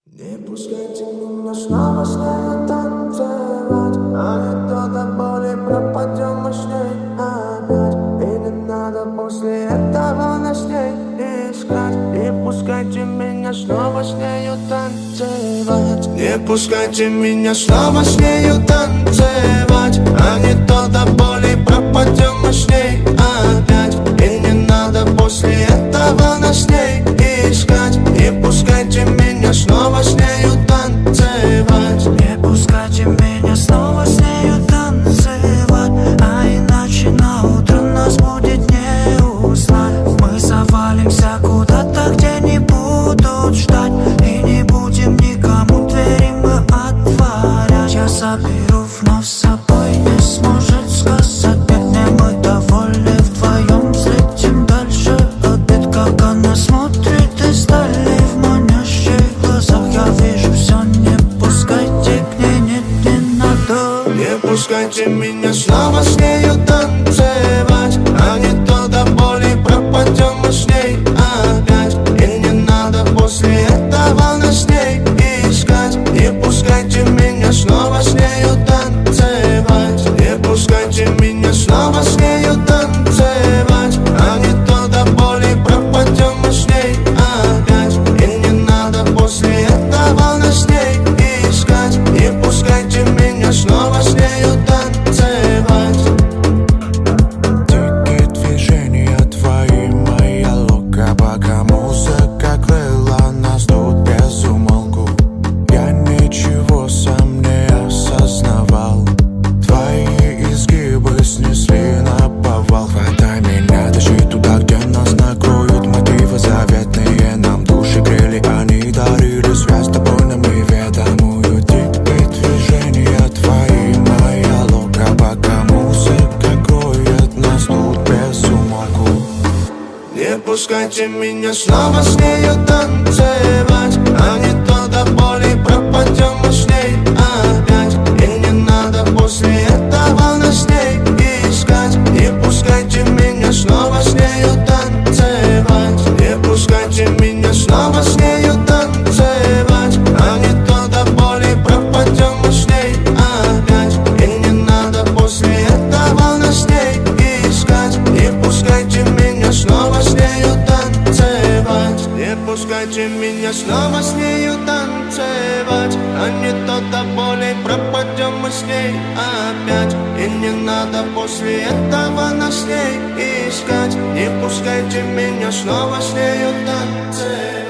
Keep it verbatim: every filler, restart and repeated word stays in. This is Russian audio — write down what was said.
Не пускайте меня снова с нею танцевать, а не то до боли пропадем мы с ней опять. И не надо после этого нас с ней искать. Не пускайте меня снова с нею танцевать. Не пускайте меня снова с нею танцевать, а не то до боли пропадем мы с ней опять. И не надо после этого нас с ней искать. Не пускайте меня снова с нею танцевать. Не пускайте меня снова с нею танцевать, а иначе на утро нас будет не узнать. Мы завалимся куда-то, где не будут ждать, и не будем никому двери мы отворять. Я заберу вновь с собой, не сможет сказать нет, мне мы довольны вдвоем. Взлетим дальше обед, как она смотрит издали в манящих глазах. Я вижу все, не пускайте к ней, нет, не надо. Не пускайте меня снова с нею танцевать, а не то до боли пропадем мы с ней опять. И не надо после этого нас с ней искать. Не пускайте меня снова с нею танцевать. Не пускайте меня снова с нею танцевать, а не то до боли пропадем мы с ней опять. И не надо после этого нас с ней искать. Не пускайте меня снова с нею танцевать. Дикие движения твои, моя лока, пока музыка крыла нас тут без умолку. Я ничего сам не осознавал. Твои изгибы снесли на повал. Хватай меня, тащи туда, где нас накроют мотивы заветные. Нам души грели, они дарили связь с тобой нам неведомую. Дикие движения твои, моя лока, пока музыка кроет нас тут без умолку. Не пускайте меня снова с нею танцевать, а не то до боли пропадем мы с ней опять. И не надо после этого нас с ней искать. Не пускайте меня снова с нею танцевать. Не пускайте меня снова с нею танцевать, а не то до боли пропадем мы с ней опять. И не надо после этого нас с ней искать. Не пускайте меня снова с нею танцевать. Не пускайте меня снова с нею танцевать, а не то до боли пропадем мы с ней опять. И не надо после этого нас с ней искать. Не пускайте меня снова с нею танцевать.